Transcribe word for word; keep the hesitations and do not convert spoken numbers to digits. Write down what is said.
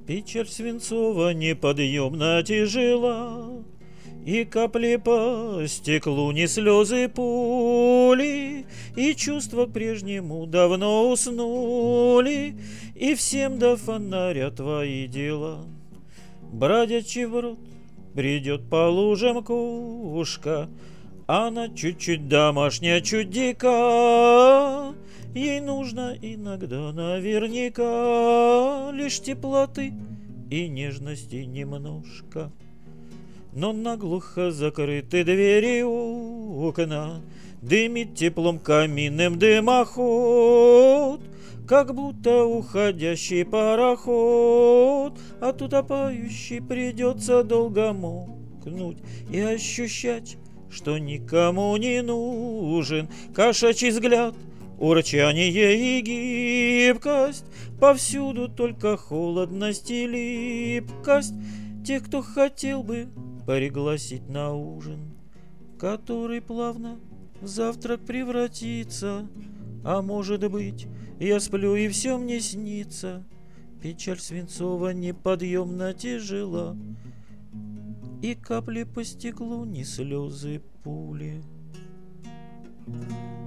Печаль свинцова неподъемно тяжела, и капли по стеклу не слезы пули, и чувства к прежнему давно уснули, и всем до фонаря твои дела. Бродячий врот бредет по лужам кошка, она чуть-чуть домашняя, чуть дика. Ей нужно иногда наверняка лишь теплоты и нежности немножко. Но наглухо закрыты двери окна, дымит теплом каминным дымоход, как будто уходящий пароход, а утопающий придется долго мокнуть и ощущать, что никому не нужен кошачий взгляд, урчание и гибкость, повсюду только холодность и липкость тех, кто хотел бы пригласить на ужин, который плавно в завтрак превратится. А может быть, я сплю и все мне снится. Печаль свинцова неподъемно тяжела, и капли по стеклу не слезы пули.